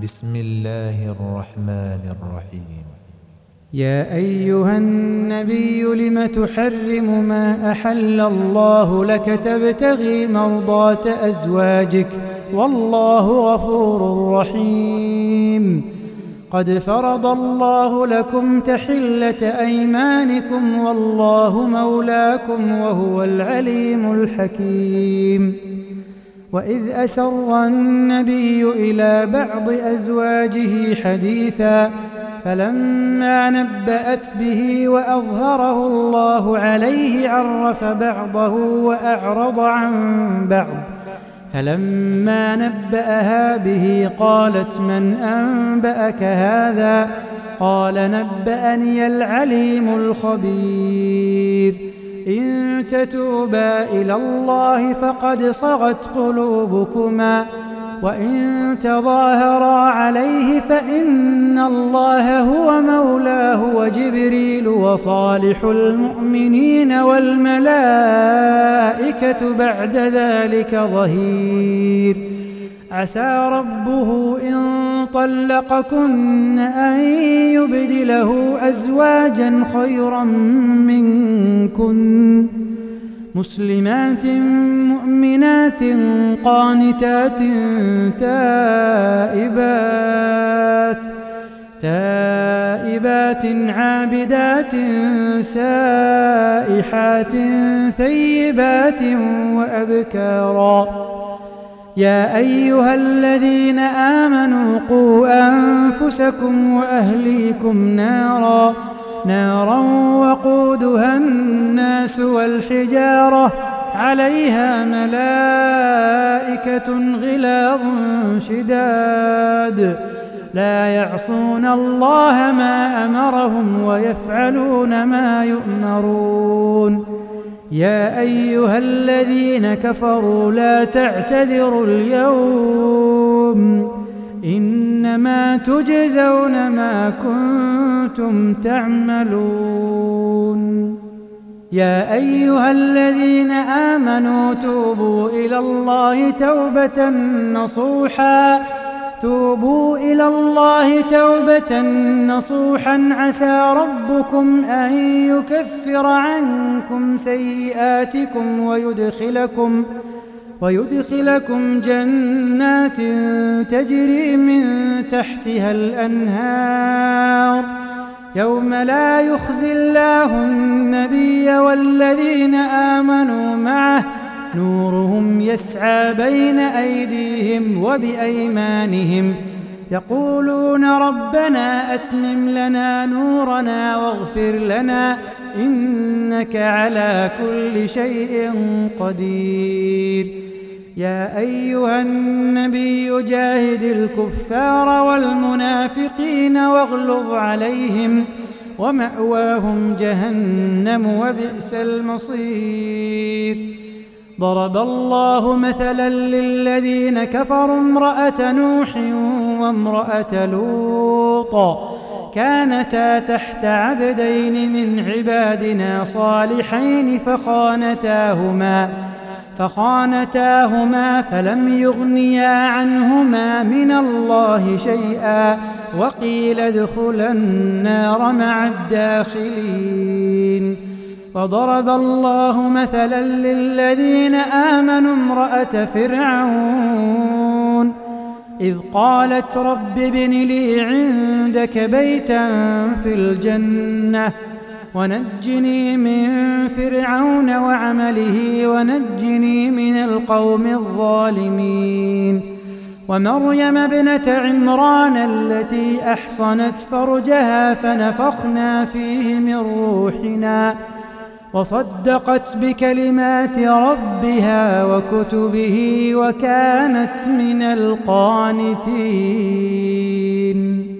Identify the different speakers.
Speaker 1: بسم الله الرحمن الرحيم.
Speaker 2: يا أيها النبي لم تحرم ما أحل الله لك تبتغي مرضات أزواجك والله غفور رحيم. قد فرض الله لكم تحلة أيمانكم والله مولاكم وهو العليم الحكيم. وإذ أسر النبي إلى بعض أزواجه حديثا فلما نبأت به وأظهره الله عليه عرف بعضه وأعرض عن بعض. فلما نبأها به قالت من أنبأك هذا؟ قال نبأني العليم الخبير. إن تتوبا إلى الله فقد صغت قلوبكما وإن تظاهرا عليه فإن الله هو مولاه وجبريل وصالح المؤمنين والملائكة بعد ذلك ظهير. عسى ربه إن طلقكن أن يبدله أزواجا خيرا منكن مسلمات مؤمنات قانتات تائبات عابدات سائحات ثيبات وأبكارا. يا أيها الذين آمنوا قوا أنفسكم وأهليكم نارا وقودها الناس والحجارة عليها ملائكة غلاظ شداد لا يعصون الله ما أمرهم ويفعلون ما يؤمرون. يا أيها الذين كفروا لا تعتذروا اليوم إنما تجزون ما كنتم تعملون. يا أيها الذين آمنوا توبوا إلى الله توبة نصوحا عسى ربكم أن يكفر عنكم سيئاتكم ويدخلكم جنات تجري من تحتها الأنهار يوم لا يخزي الله النبي والذين آمنوا معه نورهم يسعى بين أيديهم وبأيمانهم يقولون ربنا أتمم لنا نورنا واغفر لنا إنك على كل شيء قدير. يا أيها النبي جاهد الكفار والمنافقين واغلظ عليهم ومأواهم جهنم وبئس المصير. ضرب الله مثلا للذين كفروا امرأة نوح وامرأة لوط كانتا تحت عبدين من عبادنا صالحين فخانتاهما فلم يغنيا عنهما من الله شيئا وقيل ادخلا النار مع الداخلين. وضرب الله مثلا للذين آمنوا امرأة فرعون إذ قالت رب ابن لي عندك بيتا في الجنة ونجني من فرعون وعمله ونجني من القوم الظالمين. ومريم ابنة عمران التي أحصنت فرجها فنفخنا فيه من روحنا وصدقت بكلمات ربها وكتبه وكانت من القانتين.